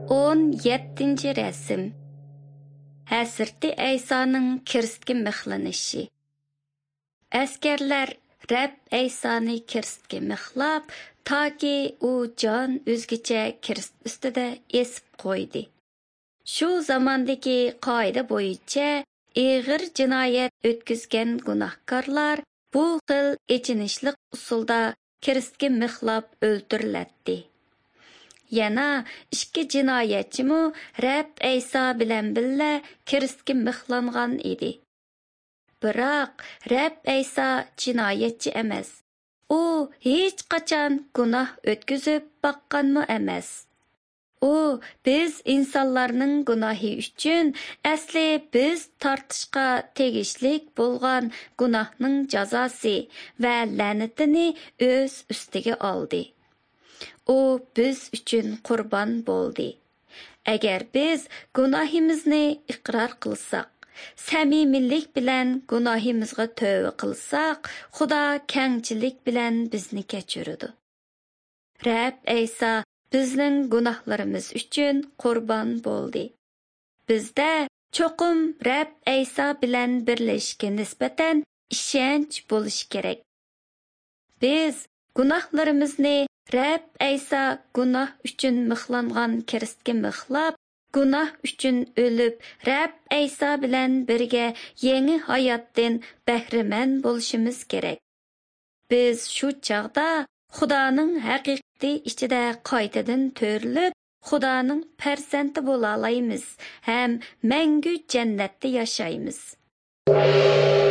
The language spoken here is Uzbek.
17 rəsm. Həzreti Əysa'nın kiristki mixlanishi. Əsgərlər Rəbb Əysa'ni kiristki mixlab, taki u can özgücə kirist üstüdə esib qoydu. Şu zamandaki qoida boyunca ağır cinayət ötküzgən günahkarlar bu xil echinishliq usulda kiristki mixlab öldürülətdi. Yana ikki jinoyatchimi Rəbb Əysa bilan billa kiristki mixlanğan idi. Biroq Rəbb Əysa jinoyatchi emas. U hech qachon gunoh o'tkazib baqqanmi emas. U biz insonlarning gunohi uchun asli biz tortishga tegishlik bo'lgan gunohning jazosi va la'natini o'z ustiga oldi. U biz uchun qurbon bo'ldi. Agar biz gunohimizni iqror qilsak, samimiylik bilan gunohimizga tövbe qilsak, Xudo kengchilik bilan bizni kechiradi. Rəbb Əysa bizning gunohlarimiz uchun qurbon bo'ldi. Bizda cho'qim Rəbb Əysa bilan birlashishga nisbatan ishonch bo'lishi kerak. Biz gunohlarimizni Rəbb Əysa gunoh uchun mixlanğan kiristga mixlab, gunoh uchun o'lib, Rəbb Əysa bilan birga yangi hayotdan bahramand bo'lishimiz kerak. Biz shu chaqda Xudoning haqiqati ichida qaytadan to'rilib, Xudoning farzandi bo'la olamiz ham mangu jannatda yashaymiz.